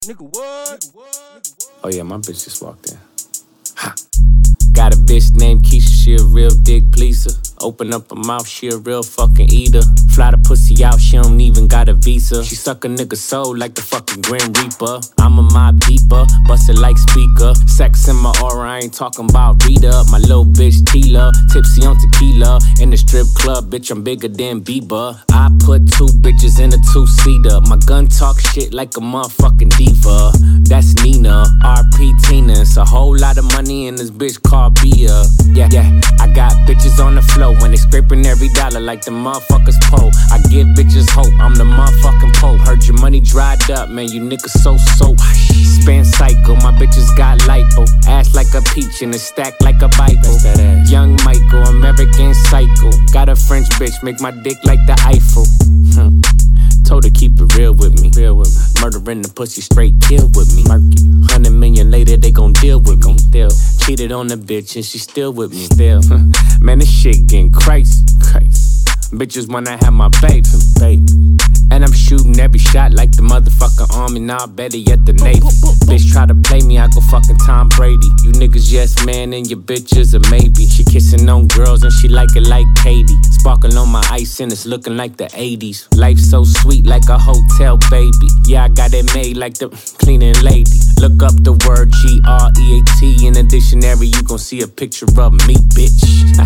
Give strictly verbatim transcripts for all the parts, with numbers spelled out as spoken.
Nigga, what? Oh yeah, my bitch just walked in. Ha. Got a bitch named Keisha, she a real dick pleaser. Open up her mouth, she a real fucking eater. Fly the pussy out, she don't even got a visa. She suck a nigga soul like the fucking Grim Reaper. I'm a mob deeper, bust it like speaker. Sex in my aura, I ain't talking about Rita. My little bitch Tila, tipsy on tequila. In the strip club, bitch, I'm bigger than Bieber. I put two bitches in a two-seater. My gun talk shit like a motherfucking diva. That's Nina, R P Tina. It's a whole lot of money in this bitch called Bia. Yeah, yeah, I got bitches on the flow when they scraping every dollar like the motherfuckers pole. I give bitches hope, I'm the motherfucking Pope. Heard your money dried up, man, you niggas so so. Spin cycle, my bitches got lipo. Ass like a peach and a stack like a Bible. Young Michael, American Psycho. Got a French bitch, make my dick like the Eiffel. Hmm. Told her keep it real with me. Real with me. Murdering the pussy straight kill with me. Murky. Hundred million later they gon' deal with me. Deal. Cheated on the bitch and she still with me. Still. Man, this shit getting crazy. Crazy. Bitches wanna have my baby. baby. And I'm shooting every shot like the motherfucking army. Now better yet the Navy. Bitch try to play me, I go fucking Tom Brady. You niggas yes man and your bitches a maybe. She kissing on girls and she like it like Katie. Sparkle on my ice and it's looking like the eighties. Life so sweet like a hotel baby. Yeah, I got it made like the cleaning lady. Look up the word G R E A T in the dictionary. You gon' see a picture of me, bitch.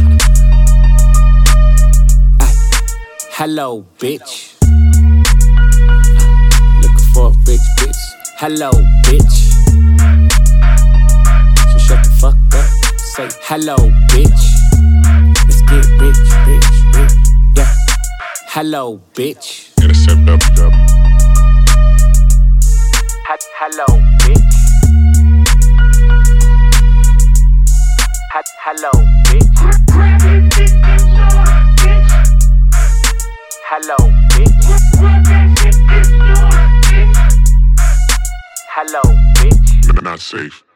Hello, bitch. Looking for a rich bitch. Hello, bitch. So shut the fuck up. Say hello, bitch. Let's get rich, rich, rich. Yeah. Hello, bitch. Intercept W W. Hello, bitch. Hello, bitch. Hello, bitch. Hello, bitch. Not safe.